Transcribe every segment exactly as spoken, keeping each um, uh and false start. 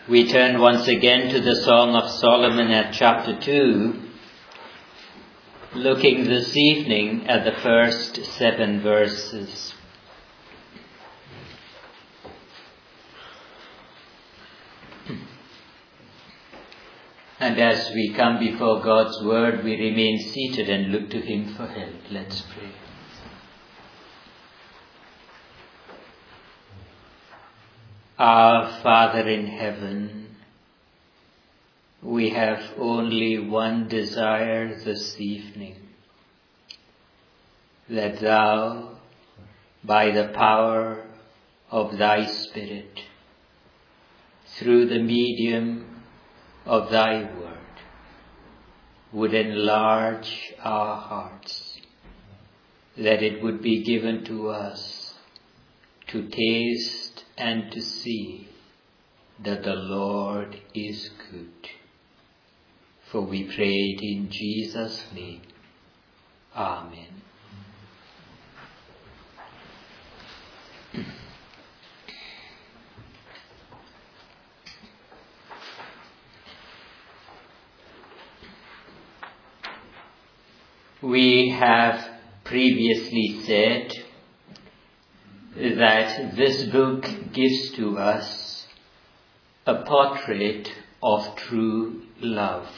We turn once again to the Song of Solomon at chapter two, looking this evening at the first seven verses. And as we come before God's word, we remain seated and look to Him for help. Let's pray. Our Father in heaven, we have only one desire this evening, that Thou, by the power of Thy Spirit, through the medium of Thy word, would enlarge our hearts, that it would be given to us to taste and to see that the Lord is good. For we pray it in Jesus' name. Amen. We have previously said that this book gives to us a portrait of true love.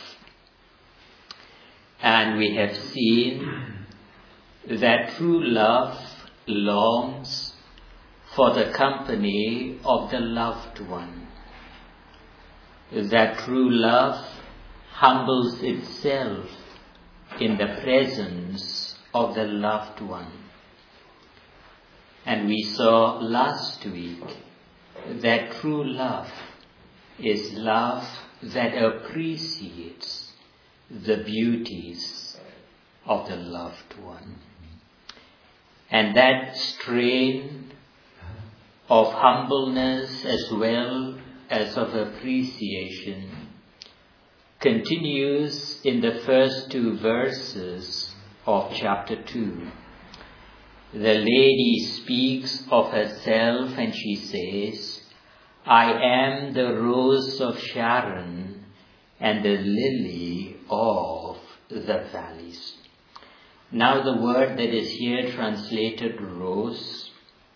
And we have seen that true love longs for the company of the loved one. That true love humbles itself in the presence of the loved one. And we saw last week that true love is love that appreciates the beauties of the loved one. And that strain of humbleness as well as of appreciation continues in the first two verses of chapter two. The lady speaks of herself and she says, I am the rose of Sharon and the lily of the valleys. Now the word that is here translated rose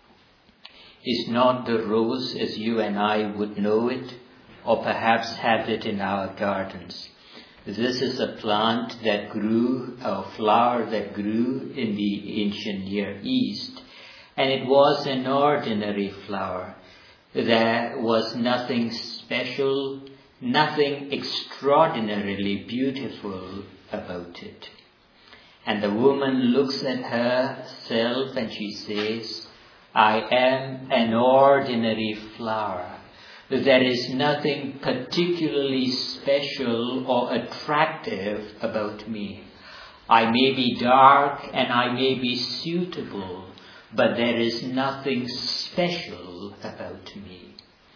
is not the rose as you and I would know it, or perhaps have it in our gardens. This is a plant that grew, a flower that grew in the ancient Near East, and it was an ordinary flower. There was nothing special, nothing extraordinarily beautiful about it. And the woman looks at herself and she says, I am an ordinary flower. There is nothing particularly special or attractive about me. I may be dark and I may be suitable, but there is nothing special about me.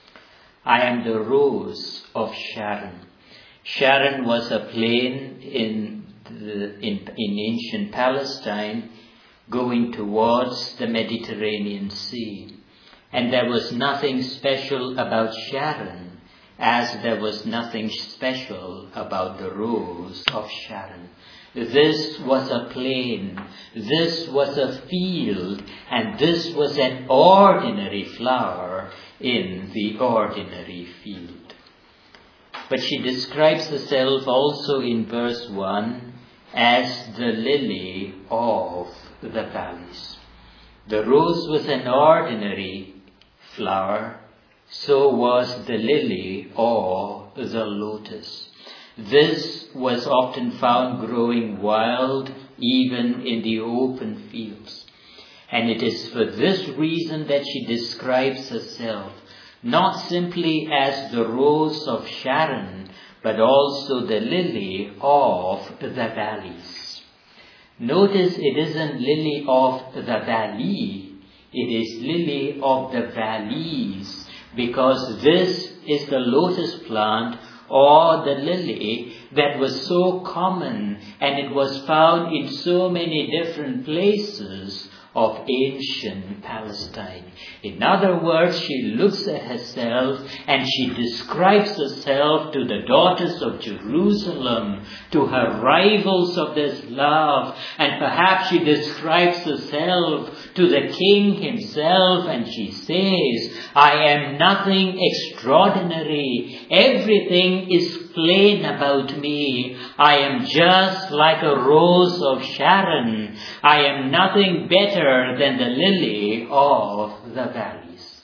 I am the rose of Sharon. Sharon was a plain in, the, in, in ancient Palestine going towards the Mediterranean Sea. And there was nothing special about Sharon, as there was nothing special about the rose of Sharon. This was a plain, this was a field, and this was an ordinary flower in the ordinary field. But she describes herself also in verse one as the lily of the valleys. The rose was an ordinary flower, so was the lily or the lotus. This was often found growing wild even in the open fields. And it is for this reason that she describes herself not simply as the rose of Sharon, but also the lily of the valleys. Notice it isn't lily of the valley, it is lily of the valleys, because this is the lotus plant or the lily that was so common and it was found in so many different places of ancient Palestine. In other words, she looks at herself and she describes herself to the daughters of Jerusalem, to her rivals of this love, and perhaps she describes herself to the king himself, and she says, I am nothing extraordinary. Everything is plain about me. I am just like a rose of Sharon. I am nothing better than the lily of the valleys.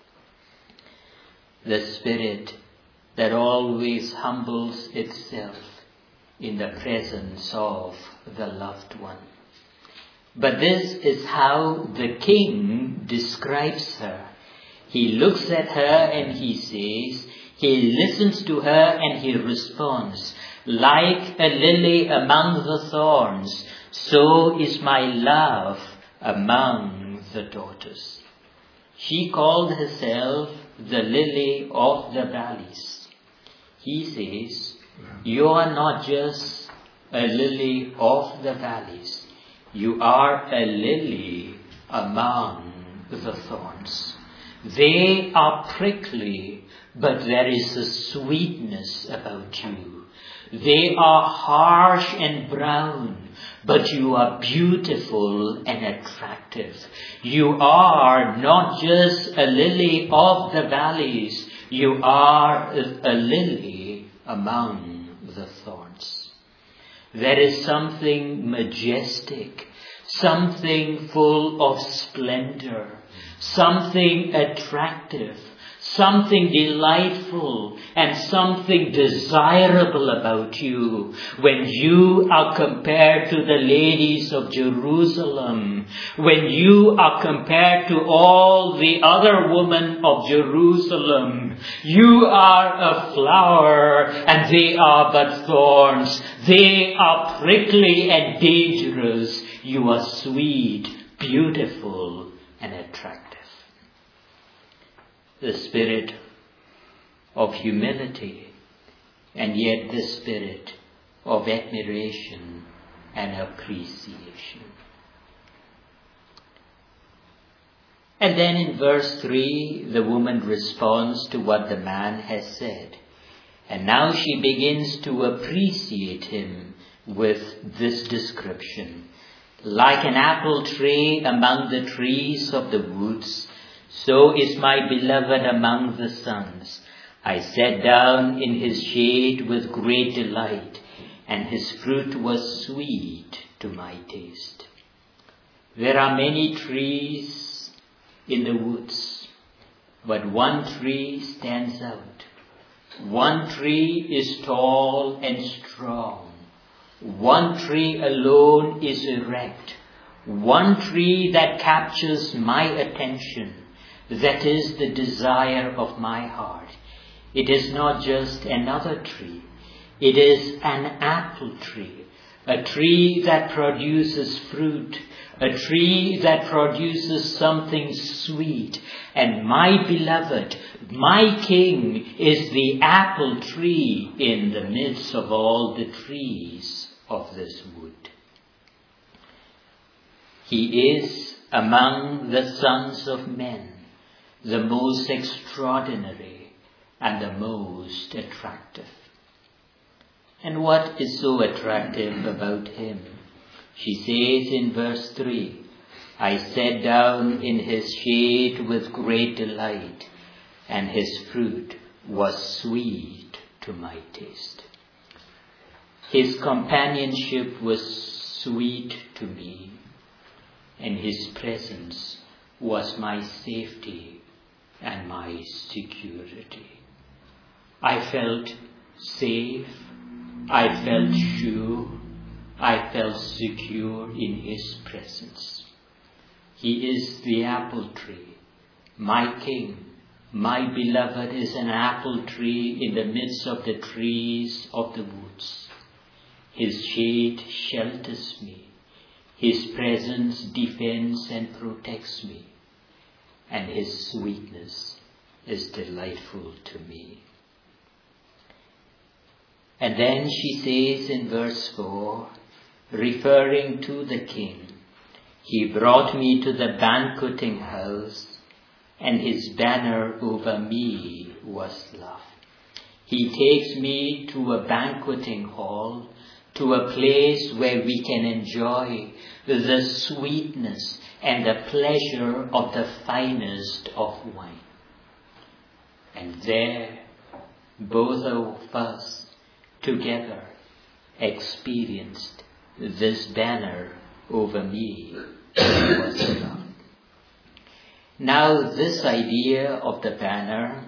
The spirit that always humbles itself in the presence of the loved one. But this is how the king describes her. He looks at her and he says, he listens to her and he responds, like a lily among the thorns, so is my love among the daughters. She called herself the lily of the valleys. He says, you are not just a lily of the valleys. You are a lily among the thorns. They are prickly, but there is a sweetness about you. They are harsh and brown, but you are beautiful and attractive. You are not just a lily of the valleys. You are a lily among the thorns. There is something majestic, something full of splendor, something attractive, something delightful, and something desirable about you when you are compared to the ladies of Jerusalem, when you are compared to all the other women of Jerusalem. You are a flower and they are but thorns. They are prickly and dangerous. You are sweet, beautiful, and attractive. The spirit of humility, and yet the spirit of admiration and appreciation. And then in verse three, the woman responds to what the man has said. And now she begins to appreciate him with this description. Like an apple tree among the trees of the woods, so is my beloved among the sons. I sat down in his shade with great delight, and his fruit was sweet to my taste. There are many trees in the woods, but one tree stands out. One tree is tall and strong. One tree alone is erect. One tree that captures my attention. That is the desire of my heart. It is not just another tree. It is an apple tree. A tree that produces fruit. A tree that produces something sweet. And my beloved, my king, is the apple tree in the midst of all the trees of this wood. He is among the sons of men the most extraordinary and the most attractive. And what is so attractive about him? She says in verse three, I sat down in his shade with great delight, and his fruit was sweet to my taste. His companionship was sweet to me, and his presence was my safety and my security. I felt safe, I felt sure, I felt secure in his presence. He is the apple tree, my king. My beloved is an apple tree in the midst of the trees of the woods. His shade shelters me. His presence defends and protects me. And his sweetness is delightful to me. And then she says in verse four, referring to the king, He brought me to the banqueting house, and his banner over me was love. He takes me to a banqueting hall, to a place where we can enjoy the sweetness and the pleasure of the finest of wine. And there, both of us together experienced this banner over me was love. Now, this idea of the banner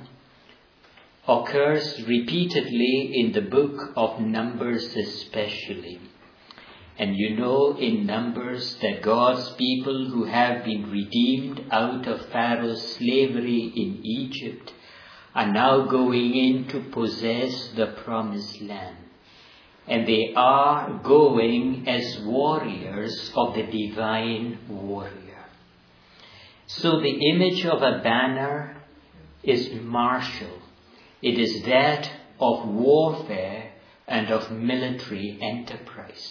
occurs repeatedly in the book of Numbers especially. And you know in Numbers that God's people who have been redeemed out of Pharaoh's slavery in Egypt are now going in to possess the promised land. And they are going as warriors of the divine warrior. So the image of a banner is martial. It is that of warfare and of military enterprise.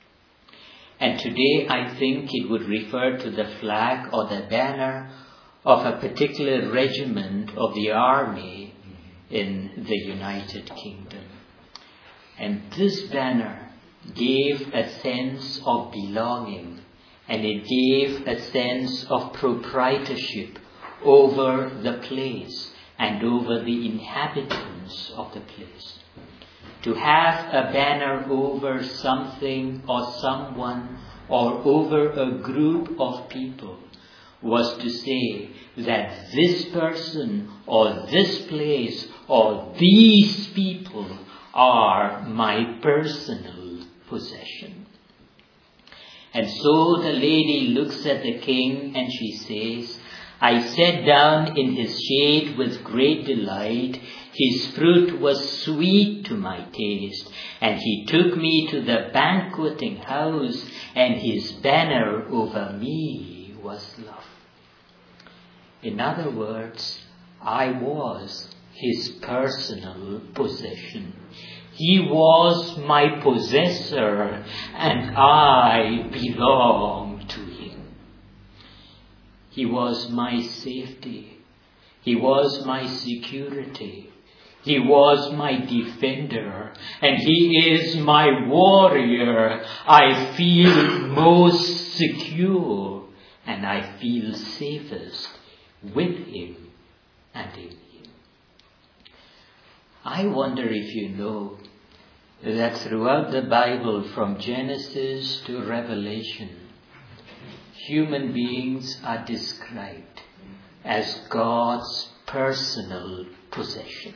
And today I think it would refer to the flag or the banner of a particular regiment of the army in the United Kingdom. And this banner gave a sense of belonging, and it gave a sense of proprietorship over the place and over the inhabitants of the place. To have a banner over something or someone or over a group of people was to say that this person or this place or these people are my personal possession. And so the lady looks at the king and she says, I sat down in his shade with great delight. His fruit was sweet to my taste, and he took me to the banqueting house, and his banner over me was love. In other words, I was his personal possession. He was my possessor, and I belong to him. He was my safety. He was my security. He was my defender, and he is my warrior. I feel most secure, and I feel safest with him and in him. I wonder if you know that throughout the Bible, from Genesis to Revelation, human beings are described as God's personal possession.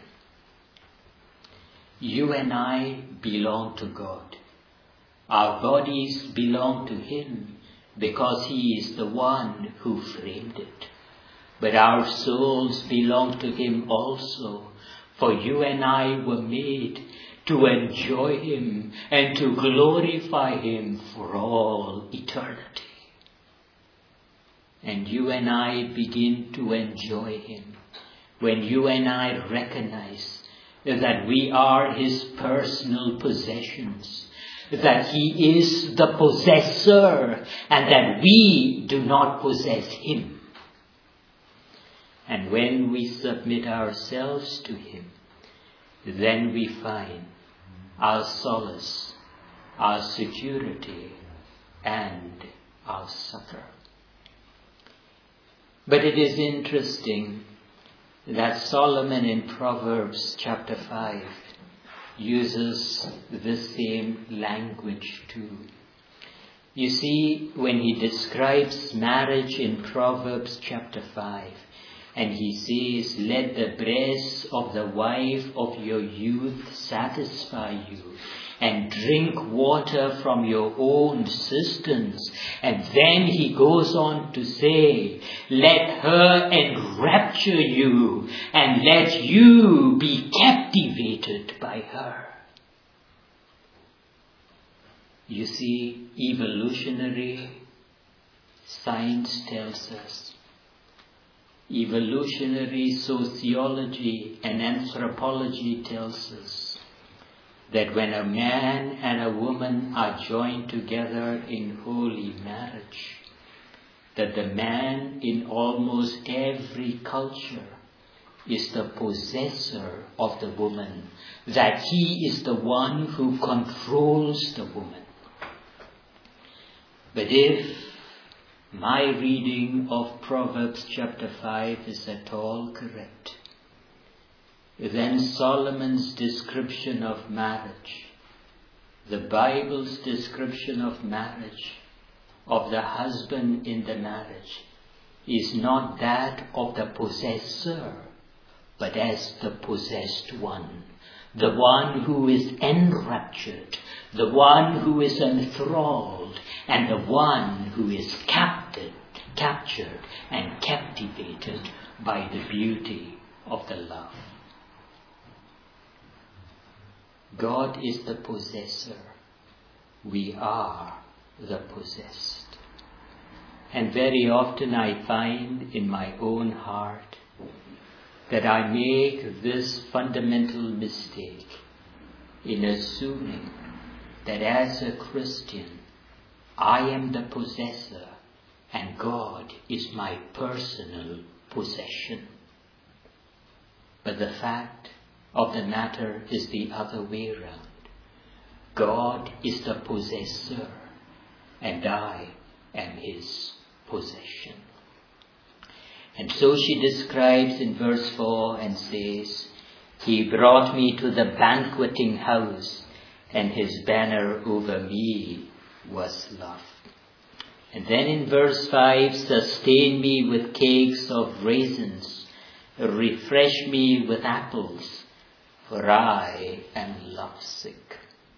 You and I belong to God. Our bodies belong to him because he is the one who framed it. But our souls belong to him also, for you and I were made to enjoy him and to glorify him for all eternity. And you and I begin to enjoy him when you and I recognize that we are his personal possessions, that he is the possessor and that we do not possess him. And when we submit ourselves to him, then we find our solace, our security, and our succor. But it is interesting that Solomon in Proverbs chapter five uses the same language too. You see, when he describes marriage in Proverbs chapter five, and he says, let the breasts of the wife of your youth satisfy you, and drink water from your own cisterns. And then he goes on to say, let her enrapture you, and let you be captivated by her. You see, evolutionary science tells us, evolutionary sociology and anthropology tells us that when a man and a woman are joined together in holy marriage, that the man in almost every culture is the possessor of the woman, that he is the one who controls the woman. But if my reading of Proverbs chapter five is at all correct, then Solomon's description of marriage, the Bible's description of marriage, of the husband in the marriage, is not that of the possessor, but as the possessed one, the one who is enraptured, the one who is enthralled, and the one who is captured, captured and captivated by the beauty of the love. God is the possessor. We are the possessed. And very often I find in my own heart that I make this fundamental mistake in assuming that as a Christian, I am the possessor and God is my personal possession. But the fact of the matter is the other way around. God is the possessor and I am his possession. And so she describes in verse four and says, he brought me to the banqueting house, and his banner over me was love. And then in verse five, sustain me with cakes of raisins, refresh me with apples, for I am lovesick.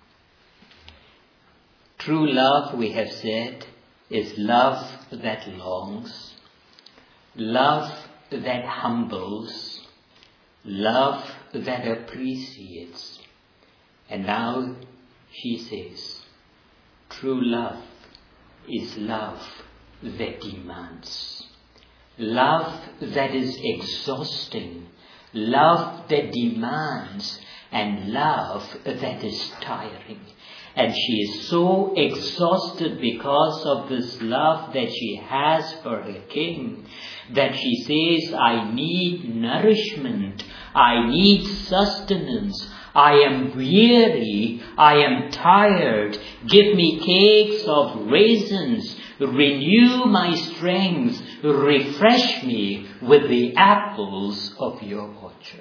True love, we have said, is love that longs, love that humbles, love that appreciates. And now she says, true love is love that demands, love that is exhausting, love that demands, and love that is tiring. And she is so exhausted because of this love that she has for her king, that she says, I need nourishment, I need sustenance, I am weary, I am tired, give me cakes of raisins, renew my strength, refresh me with the apples of your orchard.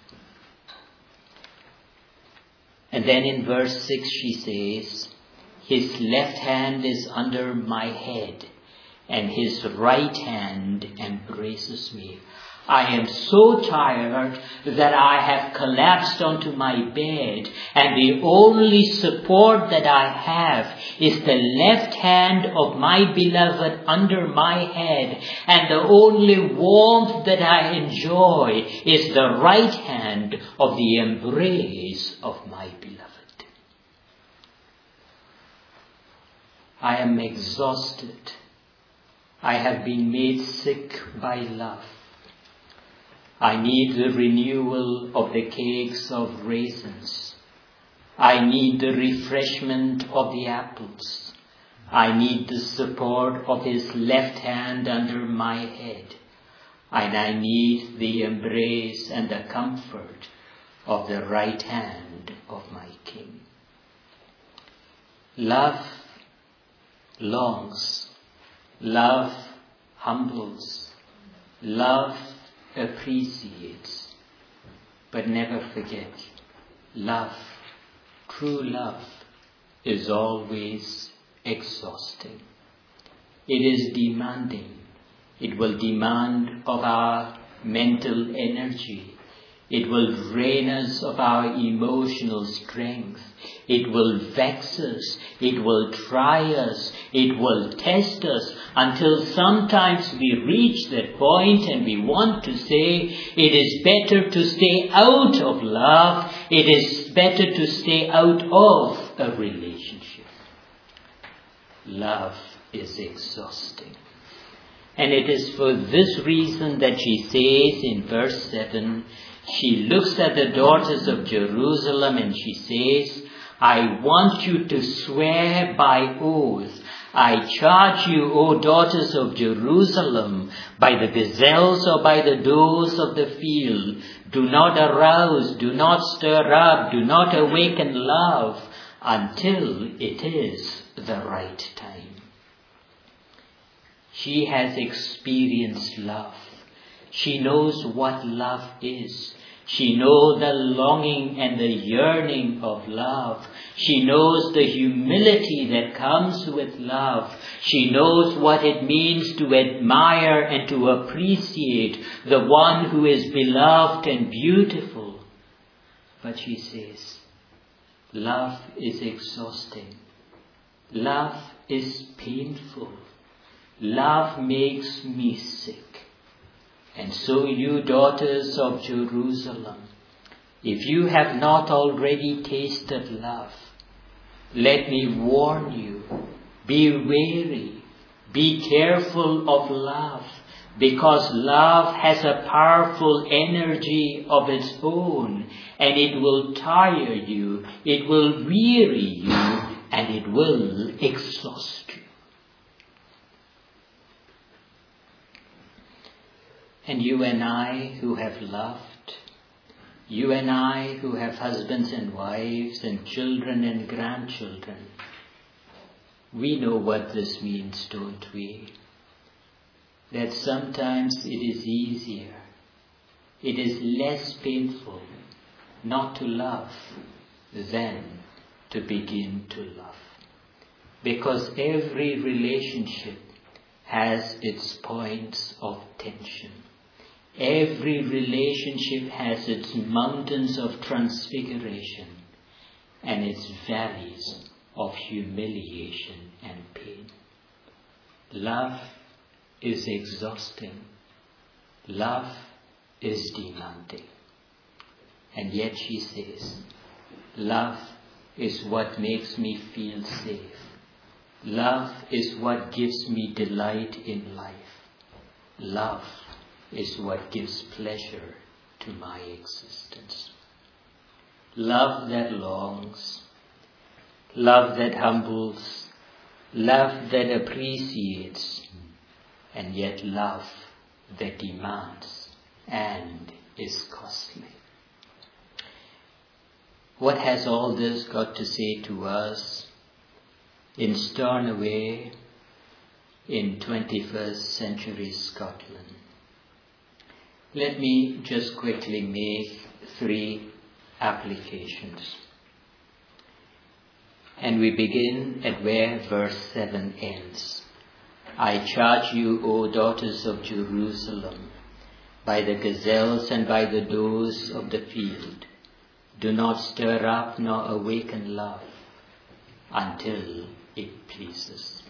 And then in verse six she says, his left hand is under my head, and his right hand embraces me. I am so tired that I have collapsed onto my bed, and the only support that I have is the left hand of my beloved under my head, and the only warmth that I enjoy is the right hand of the embrace of my beloved. I am exhausted. I have been made sick by love. I need the renewal of the cakes of raisins. I need the refreshment of the apples. I need the support of his left hand under my head. And I need the embrace and the comfort of the right hand of my King. Love longs. Love humbles. Love appreciates. But never forget, love, true love, is always exhausting. It is demanding. It will demand of our mental energy. It will drain us of our emotional strength. It will vex us. It will try us. It will test us until sometimes we reach that point and we want to say, it is better to stay out of love. It is better to stay out of a relationship. Love is exhausting. And it is for this reason that she says in verse seven, she looks at the daughters of Jerusalem and she says, I want you to swear by oath. I charge you, O daughters of Jerusalem, by the gazelles or by the does of the field, do not arouse, do not stir up, do not awaken love until it is the right time. She has experienced love. She knows what love is. She knows the longing and the yearning of love. She knows the humility that comes with love. She knows what it means to admire and to appreciate the one who is beloved and beautiful. But she says, love is exhausting. Love is painful. Love makes me sick. And so you daughters of Jerusalem, if you have not already tasted love, let me warn you, be wary, be careful of love, because love has a powerful energy of its own, and it will tire you, it will weary you, and it will exhaust you. And you and I who have loved, you and I who have husbands and wives and children and grandchildren, we know what this means, don't we? That sometimes it is easier, it is less painful not to love than to begin to love. Because every relationship has its points of tension. Every relationship has its mountains of transfiguration and its valleys of humiliation and pain. Love is exhausting. Love is demanding. And yet she says, love is what makes me feel safe. Love is what gives me delight in life. Love is what gives pleasure to my existence. Love that longs, love that humbles, love that appreciates, and yet love that demands and is costly. What has all this got to say to us in Stornoway in twenty-first century Scotland? Let me just quickly make three applications. And we begin at where verse seven ends. I charge you, O daughters of Jerusalem, by the gazelles and by the does of the field, do not stir up nor awaken love until it pleases.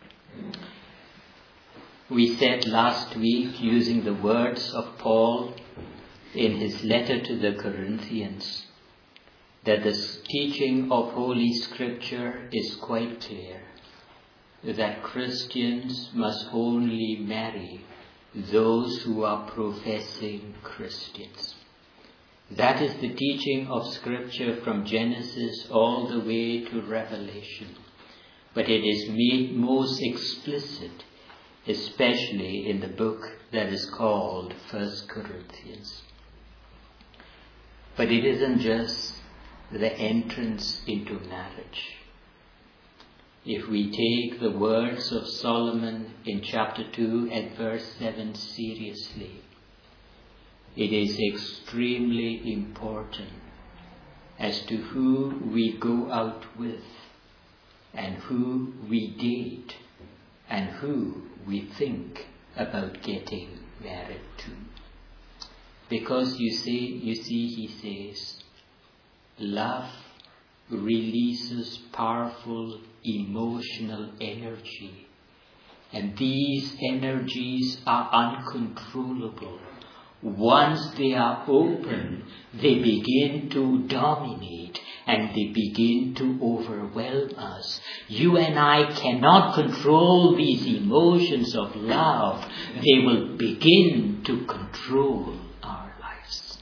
We said last week, using the words of Paul in his letter to the Corinthians, that the teaching of Holy Scripture is quite clear, that Christians must only marry those who are professing Christians. That is the teaching of Scripture from Genesis all the way to Revelation. But it is made most explicit, especially in the book that is called First Corinthians. But it isn't just the entrance into marriage. If we take the words of Solomon in chapter two and verse seven seriously, it is extremely important as to who we go out with and who we date and who we think about getting married to. Because you see, you see, he says, love releases powerful emotional energy, and these energies are uncontrollable. Once they are open, they begin to dominate and they begin to overwhelm us. You and I cannot control these emotions of love. They will begin to control our lives.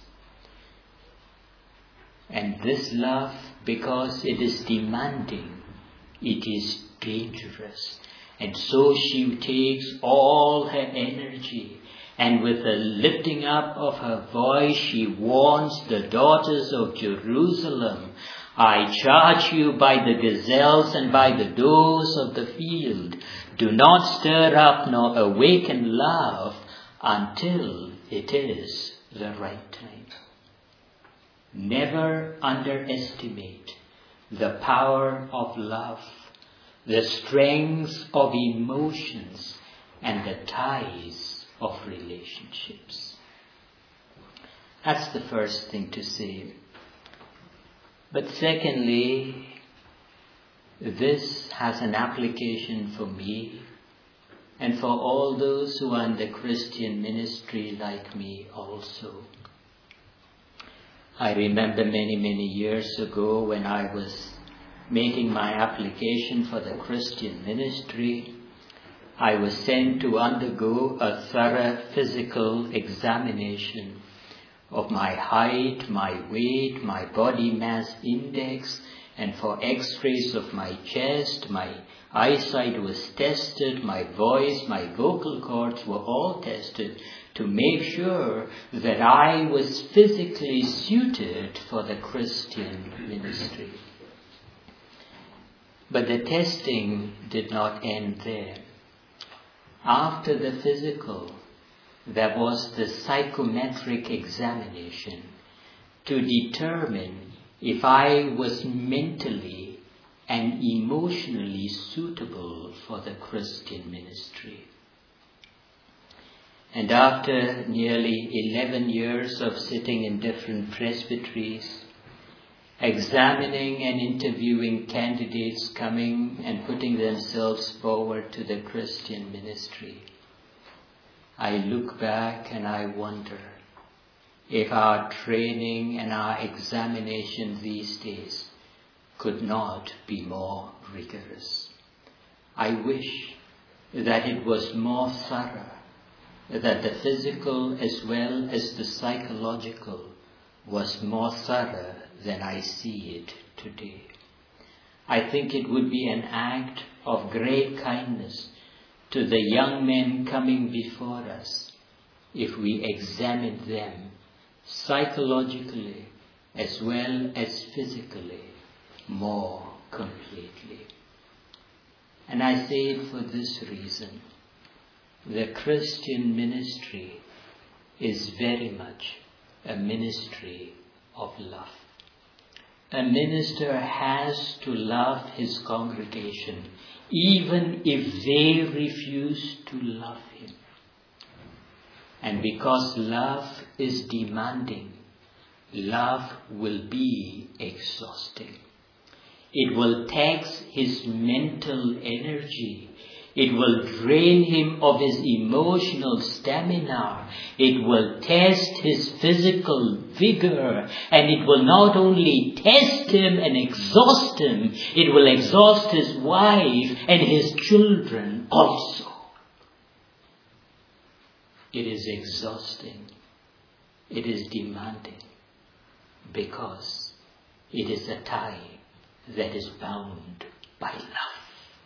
And this love, because it is demanding, it is dangerous. And so she takes all her energy, and with a lifting up of her voice, she warns the daughters of Jerusalem, I charge you by the gazelles and by the does of the field, do not stir up nor awaken love until it is the right time. Never underestimate the power of love, the strength of emotions, and the ties of relationships. That's the first thing to say. But secondly, this has an application for me and for all those who are in the Christian ministry like me also. I remember many, many years ago when I was making my application for the Christian ministry, I was sent to undergo a thorough physical examination of my height, my weight, my body mass index, and for x-rays of my chest. My eyesight was tested, my voice, my vocal cords were all tested to make sure that I was physically suited for the Christian ministry. But the testing did not end there. After the physical, there was the psychometric examination to determine if I was mentally and emotionally suitable for the Christian ministry. And after nearly eleven years of sitting in different presbyteries, examining and interviewing candidates coming and putting themselves forward to the Christian ministry, I look back and I wonder if our training and our examination these days could not be more rigorous. I wish that it was more thorough, that the physical as well as the psychological was more thorough than I see it today. I think it would be an act of great kindness to the young men coming before us if we examined them psychologically as well as physically more completely. And I say it for this reason. The Christian ministry is very much a ministry of love. A minister has to love his congregation even if they refuse to love him. And because love is demanding, love will be exhausting. It will tax his mental energy. It will drain him of his emotional stamina. It will test his physical vigor. And it will not only test him and exhaust him, it will exhaust his wife and his children also. It is exhausting. It is demanding. Because it is a tie that is bound by love.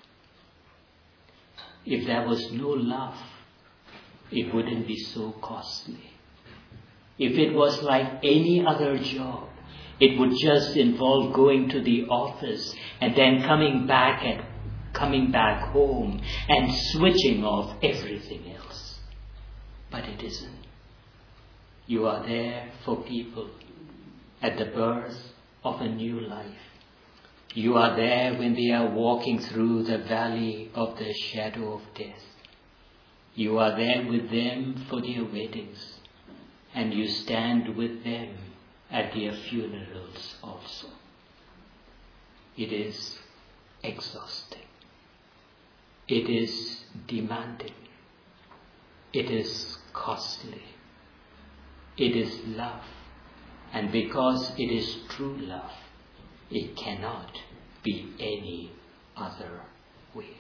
If there was no love, it wouldn't be so costly. If it was like any other job, it would just involve going to the office and then coming back and coming back home and switching off everything else. But it isn't. You are there for people at the birth of a new life. You are there when they are walking through the valley of the shadow of death. You are there with them for their weddings, and you stand with them at their funerals also. It is exhausting. It is demanding. It is costly. It is love. And because it is true love, it cannot be any other way.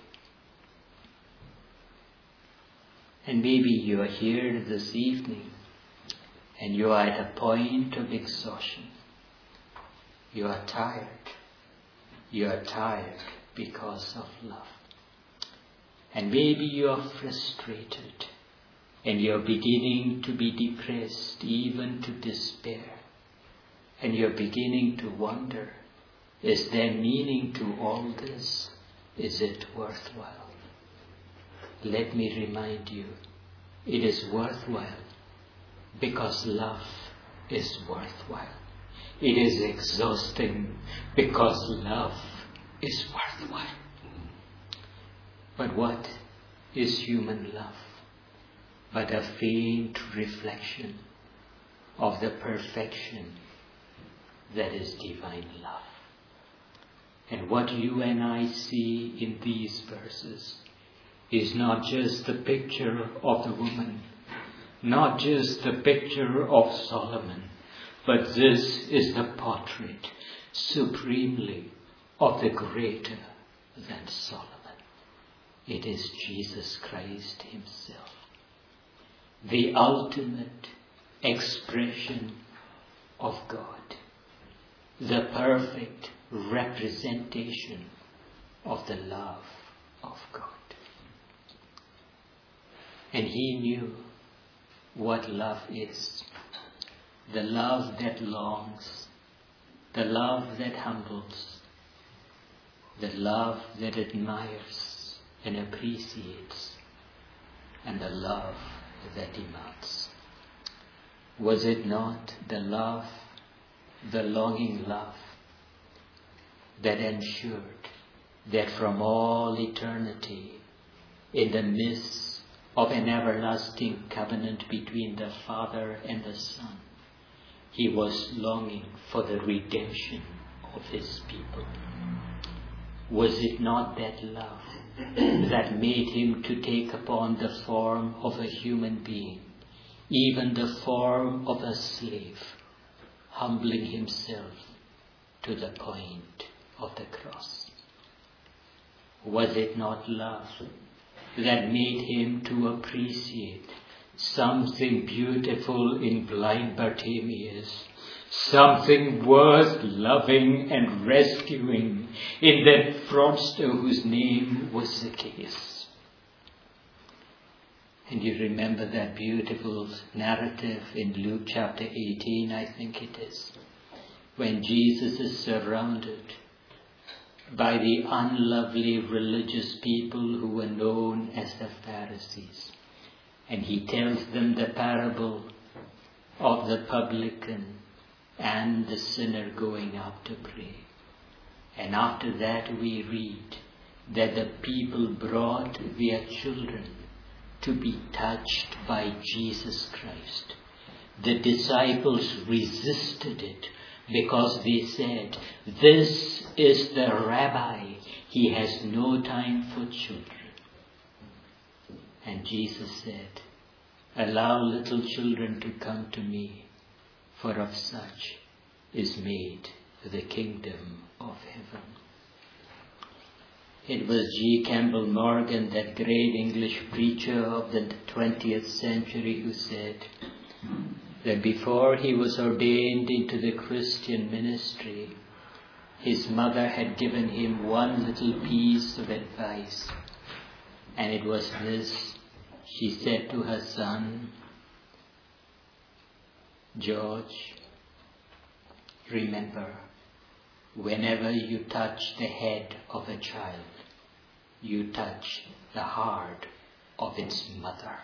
And maybe you are here this evening and you are at a point of exhaustion. You are tired. You are tired because of love. And maybe you are frustrated and you're beginning to be depressed, even to despair. And you're beginning to wonder, is there meaning to all this? Is it worthwhile? Let me remind you, it is worthwhile because love is worthwhile. It is exhausting because love is worthwhile. But what is human love but a faint reflection of the perfection that is divine love? And what you and I see in these verses is not just the picture of the woman, not just the picture of Solomon, but this is the portrait supremely of the greater than Solomon. It is Jesus Christ himself, the ultimate expression of God, the perfect representation of the love of God. And he knew what love is. The love that longs, the love that humbles, the love that admires and appreciates, and the love that demands. Was it not the love, the longing love, that ensured that from all eternity, in the midst of an everlasting covenant between the Father and the Son, he was longing for the redemption of his people? Was it not that love that made him to take upon the form of a human being, even the form of a slave, humbling himself to the point of the cross? Was it not love that made him to appreciate something beautiful in blind Bartimaeus, something worth loving and rescuing in that fraudster whose name was Zacchaeus? And you remember that beautiful narrative in Luke chapter eighteen, I think it is, when Jesus is surrounded by the unlovely religious people who were known as the Pharisees. And he tells them the parable of the publican and the sinner going up to pray. And after that we read that the people brought their children to be touched by Jesus Christ. The disciples resisted it because they said, "This is the rabbi. He has no time for children." And Jesus said, "Allow little children to come to me, for of such is made the kingdom of heaven." It was G. Campbell Morgan, that great English preacher of the twentieth century, who said that before he was ordained into the Christian ministry, his mother had given him one little piece of advice. And it was this. She said to her son, "George, remember, whenever you touch the head of a child, you touch the heart of its mother."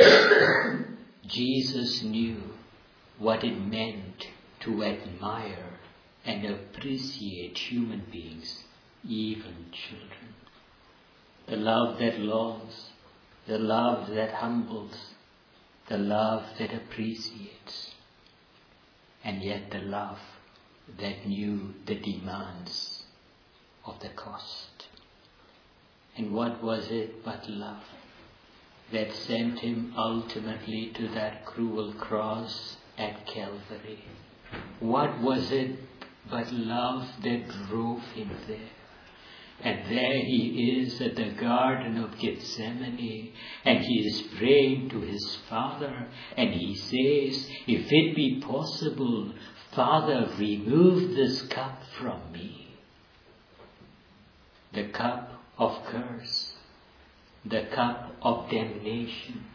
Jesus knew what it meant to admire and appreciate human beings, even children. The love that longs, the love that humbles, the love that appreciates, and yet the love that knew the demands of the cost. And what was it but love that sent him ultimately to that cruel cross at Calvary? What was it but love that drove him there? And there he is at the Garden of Gethsemane, and he is praying to his Father, and he says, "If it be possible, Father, remove this cup from me." The cup of curse, the cup of damnation.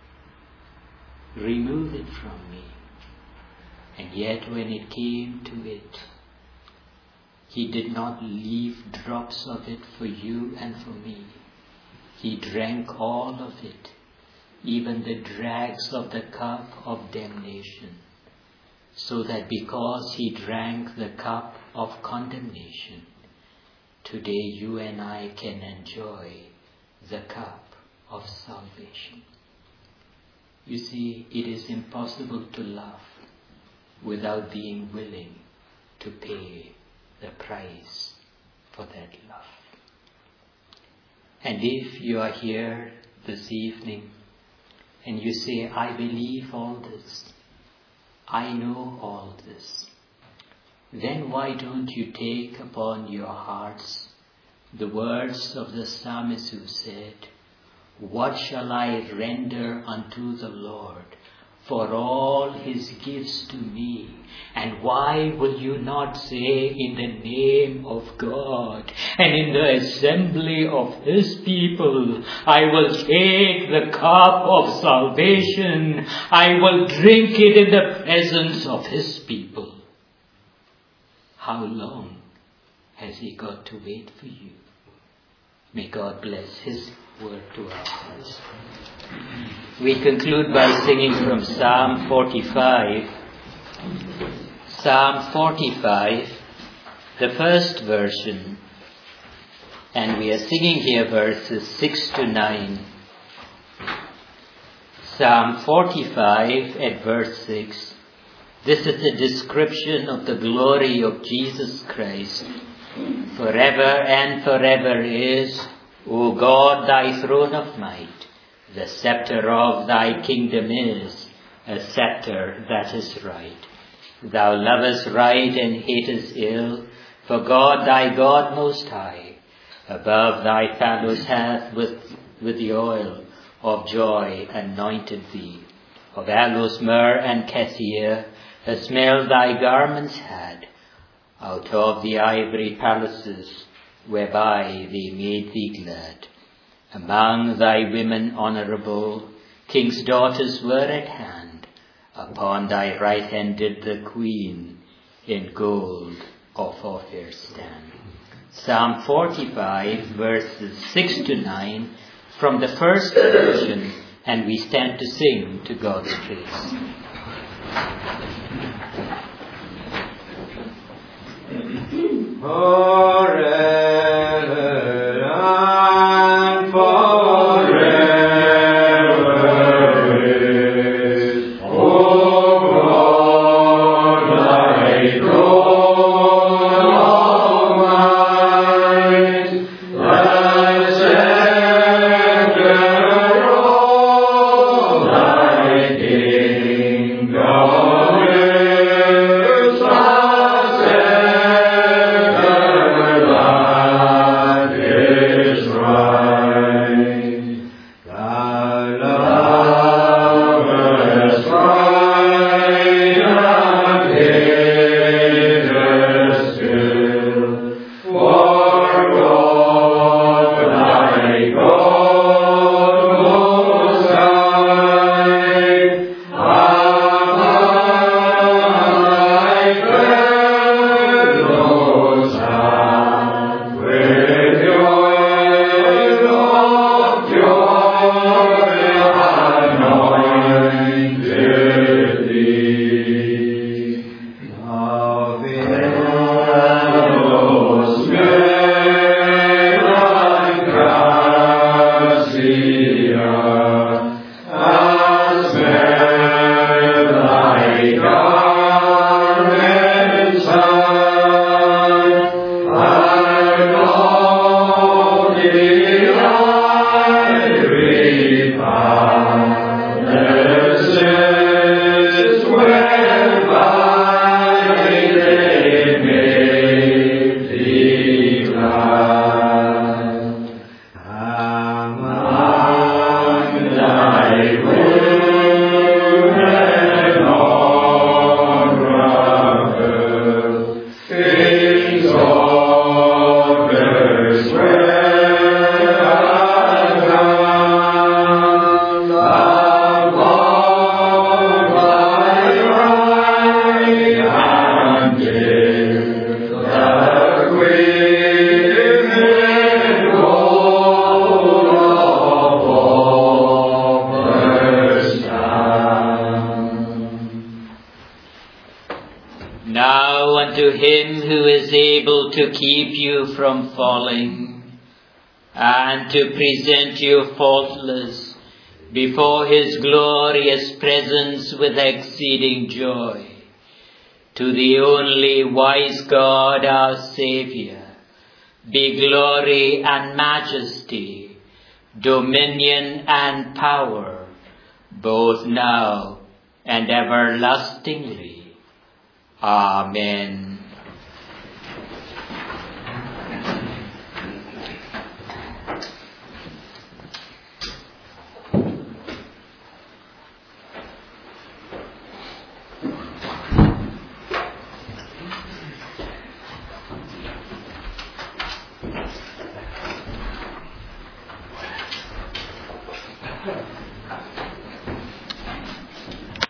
Remove it from me. And yet when it came to it, he did not leave drops of it for you and for me. He drank all of it, even the dregs of the cup of damnation, so that because he drank the cup of condemnation, today you and I can enjoy the cup of salvation. You see, it is impossible to love without being willing to pay the price for that love. And if you are here this evening and you say, I believe all this, I know all this, then why don't you take upon your hearts the words of the psalmist who said, what shall I render unto the Lord for all his gifts to me? And why will you not say, in the name of God and in the assembly of his people, I will take the cup of salvation, I will drink it in the presence of his people. How long has he got to wait for you? May God bless his word to our hearts. We conclude by singing from Psalm forty-five. Psalm forty-five, the first version, and we are singing here verses six to nine. Psalm forty-five at verse six. This is a description of the glory of Jesus Christ. Forever and forever is, O God, thy throne of might. The scepter of thy kingdom is a scepter that is right. Thou lovest right and hatest ill, for God thy God most high, above thy fellows hath with, with the oil of joy anointed thee. Of aloes, myrrh, and cassia, a smell thy garments had, out of the ivory palaces whereby they made thee glad. Among thy women honourable, kings' daughters were at hand. Upon thy right hand did the queen in gold of Ophir stand. Psalm forty-five, verses six to nine, from the first version, and we stand to sing to God's praise. Forever and forever is, O God, thy throne of might, the scepter of thy kingdom is the scepter Now unto him who is able to keep you from falling, and to present you faultless before his glorious presence with exceeding joy, to the only wise God our Saviour, be glory and majesty, dominion and power, both now and everlastingly. Amen.